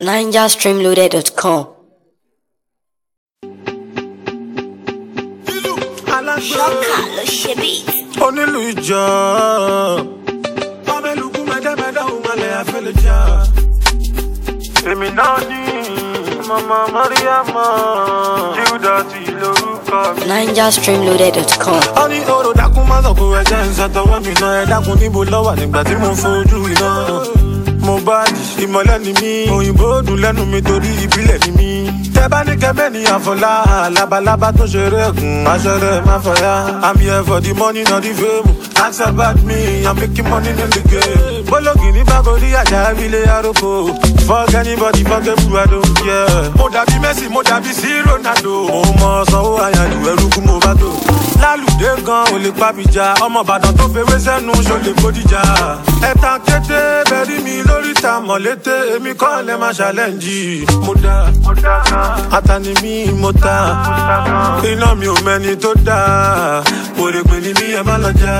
NigerStreamloaded.com. Ṣọ́kà ló ṣe bí. Onílù ìjọ. Bábẹ́lùkù mẹ́dẹ́mẹ́dẹ́ òun alẹ́ afẹ́lẹ́ jà. Èmi náà ní Mama Mariama. Júdà ti lórúkọ mi. NigerStreamloaded.com. Ó ní oró dákún má sọ pé ẹ̀jẹ̀ ń sọ̀tọ̀wọ́ mi náà ẹ dákun níbo lọ́wọ́ nígbà tí mo fojú iná. Mo bá di ìmọ̀lẹ́ ni mí. Òyìnbó dùn lẹ́nu mi torí ìbílẹ̀ ni mí. Tẹ́ bá ní kẹ́mẹ́ ní àfọlá. Labalábá tó ṣeré ẹ̀gùn. Aṣọ́rẹ́ má fọyá. I'm here for the money not the fame. Ask about me, I'm making money in the game. Bólógì ní Bágòrí àjà ilé àròkọ. Fuck anybody, fuck everyone, I don't care. Mo dàbí Messi, mo dàbí sí Ronaldo. Mo mọ sanwó àyànjú ẹrú kú mo bá tó. Lálùdé gan ò lè pàbíjà. Ọmọ Ìbàdàn tó fewé sẹ́nu ṣó lè bódìjà. Ẹ̀tàn kété bẹ̀rí mi lórí ta mọ̀lété. Èmi kọ́ lẹ́ máa ṣàlẹ́ǹjì. Mo dá Atani mi mo ta. Iná mi ò mẹ́ni tó dá. Òrèpè ni mi ẹ má lọ já.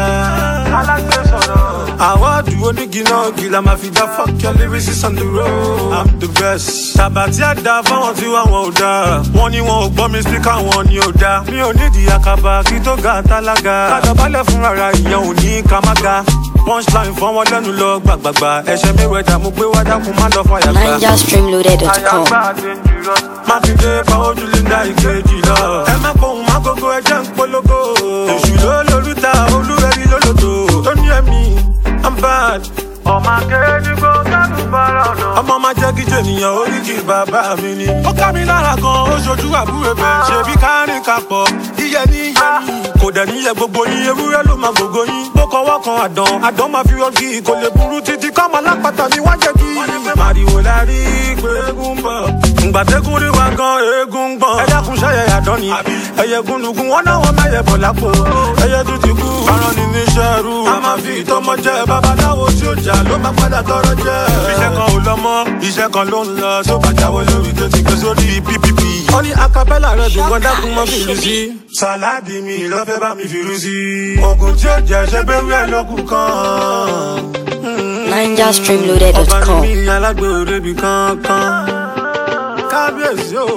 Àwọ̀dù onígi náà gíga máa fi dá fuck your lyrics on the road. I'm the best. Tàbátí àdá fáwọn tí wà wọn ò dá. Wọ́n ní wọn ò gbọ́ mi speaker wọn ni ò dá. Mi ò nídìí àkàbà kí tó ga tálága. Kàdọ̀bálẹ̀ fún rárá ìyẹn ò ní ká má ga. Punchline fún wọn lẹ́nu lọ gbàgbàgbà. Ẹ̀ṣẹ̀ mi wẹ̀dà mo gbé wá dákun má lọ fàyà gbà. NigerStreamloaded.com. Má fi dé pa ojú Linda ìkejì lọ. Ẹ má pohùn má gógó ẹjẹ́ ń polówó. Èṣù ló lórúta olúwẹ̀rí lólòdò. Tó ní ẹ̀mí, I'm bad. Ọmọ akéde gbó kánú bára ọ̀nà. Ọmọ máa jẹ́ kí jènìyàn oríkì bàbá mi ni. Ó ká mi lára gan, ó ṣojú àbúrò bẹ̀. Ṣé bí kárìn kapọ̀, iyẹ ní iyẹ mi. Kò dẹ̀ níyẹ gbogbo yín, ewúrẹ́ ló máa gbogbo yín. Bó kọwọ́ kan àdán máa fi rọ́gì. Kò lè burú títí kọ́mọ lápáta mi wá jẹ́ kí. Màrìwò la rí pé eégún ń bọ̀. Ngbàdégún rí wa gan, eégún ń gbọ̀n. Ẹ dákun ṣẹ́yẹ àdán ni. Ẹyẹ gúnugún wọn náà wọ́n mẹ́yẹ bọ̀ lápò. Ẹyẹ tún ti kú. Aràn ni níṣẹ́ rú. A máa fi ìtọ́mọ jẹ babaláwo tí ó jà ló máa padà tọrọ jẹ. Iṣẹ́ kan ò lọ mọ́, iṣẹ́ kan ló ń lọ. Tó bá jáwé lórí tó ti gbé sórí PPP. Ó ní acapella rẹ̀ dùn gan dákun mọ́ fìlú sí. Sàláàdì mi ló fẹ́ bá mi fìlú sí. Ògùn tí ó jẹ ṣe bẹ́ẹ̀ wí ẹ̀ lókun kan. NigerStreamloaded.com. Ọba ni mi alágbè òrebi kankan. Kábíyèsí o.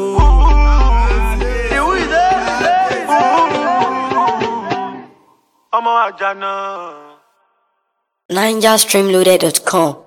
Ọmọ àjànà. NigerStreamloaded.com.